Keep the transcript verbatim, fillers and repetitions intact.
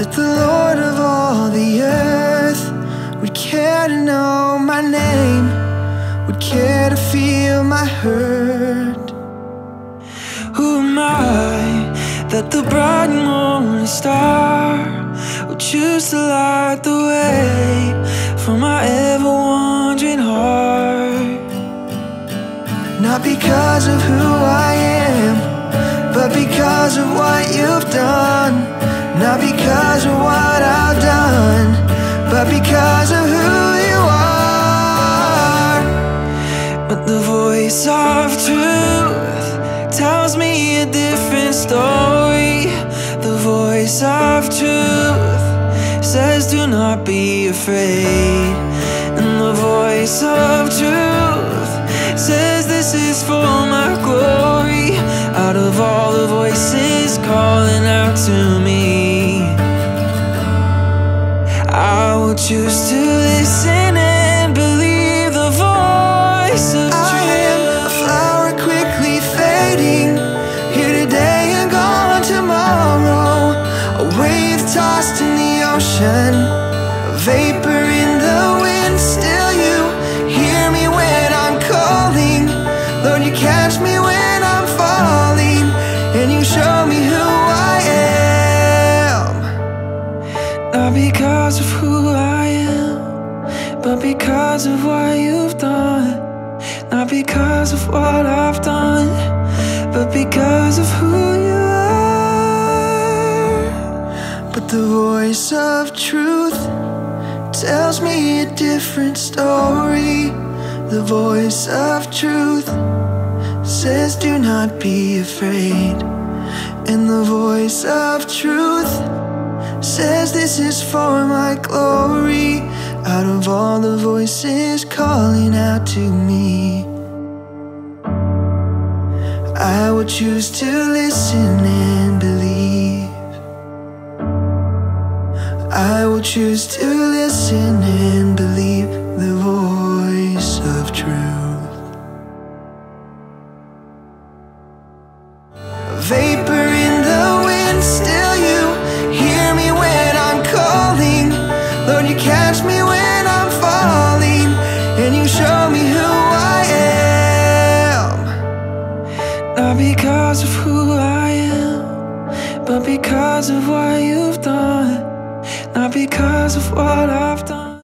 But the Lord of all the earth would care to know my name, would care to feel my hurt. Who am I that the bright morning star would choose to light the way for my ever-wandering heart? Not because of who I am, but because of what you've done. Not because of what I've done, but because of who you are. But the voice of truth tells me a different story. The voice of truth says do not be afraid. And the voice of truth says this is for my glory. Out of all the voices calling out to me, I will choose to listen and believe the voice of truth. I am a flower quickly fading, here today and gone tomorrow. A wave tossed in the ocean, a vapor in the wind. Still you hear me when I'm calling. Lord, you catch me when I'm falling, and you show me who I am. Not because of who I am, but because of what you've done. Not because of what I've done, but because of who you are. But the voice of truth tells me a different story. The voice of truth says do not be afraid. And the voice of truth says this is for my glory. Out of all the voices calling out to me, I will choose to listen and believe. I will choose to listen and believe the voice of truth. A vapor in the wind, still you hear me when I'm calling. Lord, you catch me when I'm falling, and you show me who I am. Not because of who I am, but because of what you've done. Not because of what I've done.